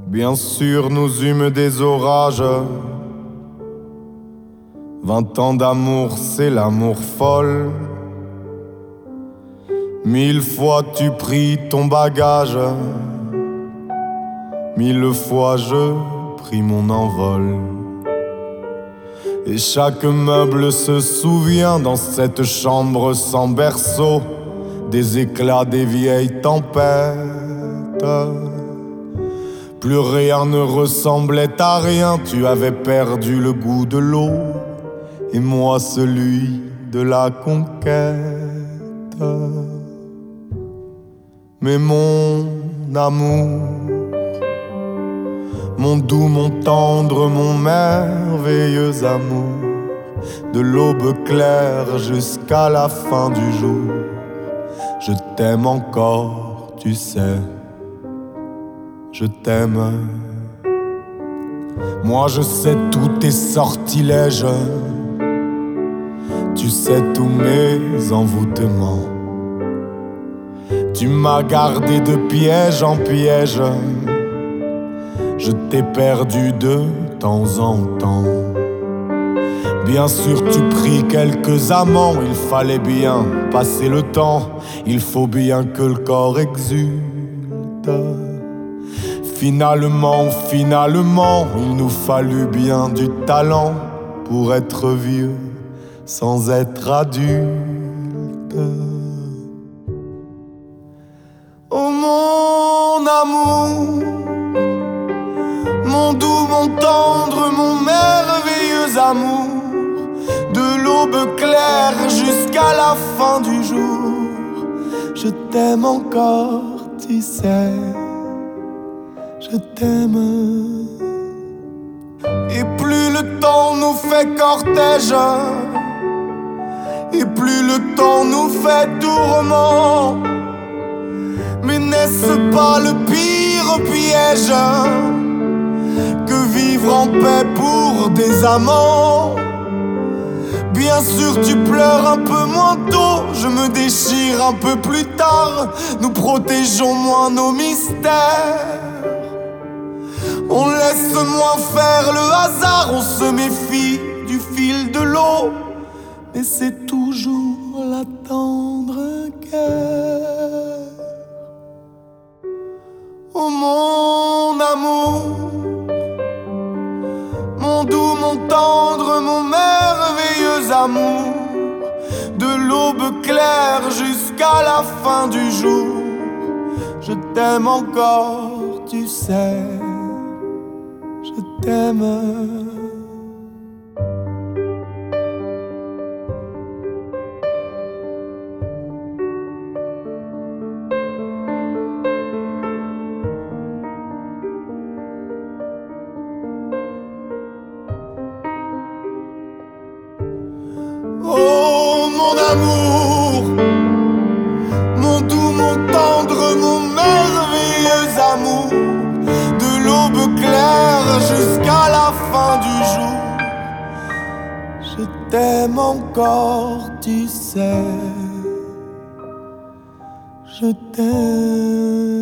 Bien sûr, nous eûmes des orages. 20 ans d'amour, c'est l'amour folle. 1000 fois tu pris ton bagage. 1000 fois je pris mon envol. Et chaque meuble se souvient dans cette chambre sans berceau des éclats des vieilles tempêtes. Plus rien ne ressemblait à rien, tu avais perdu le goût de l'eau et moi celui de la conquête. Mais mon amour, mon doux, mon tendre, mon merveilleux amour, de l'aube claire jusqu'à la fin du jour, je t'aime encore, tu sais, je t'aime. Moi je sais tous tes sortilèges, tu sais tous mes envoûtements. Tu m'as gardé de piège en piège, je t'ai perdu de temps en temps. Bien sûr tu pris quelques amants, il fallait bien passer le temps, il faut bien que le corps exulte. Finalement, il nous fallut bien du talent pour être vieux sans être adulte. Oh mon amour, mon doux, mon tendre, mon merveilleux amour, de l'aube claire jusqu'à la fin du jour, je t'aime encore, tu sais, je t'aime. Et plus le temps nous fait cortège, et plus le temps nous fait tourment, mais n'est-ce pas le pire piège que vivre en paix pour des amants? Bien sûr tu pleures un peu moins tôt, je me déchire un peu plus tard, nous protégeons moins nos mystères. On laisse moins faire le hasard, on se méfie du fil de l'eau, mais c'est toujours la tendre guerre. Oh mon amour, mon doux, mon tendre, mon merveilleux amour, de l'aube claire jusqu'à la fin du jour, je t'aime encore, tu sais, je t'aime. Oh mon amour, mon doux, mon tendre, mon merveilleux amour, de l'aube claire jusqu'à la fin du jour, je t'aime encore, tu sais, je t'aime.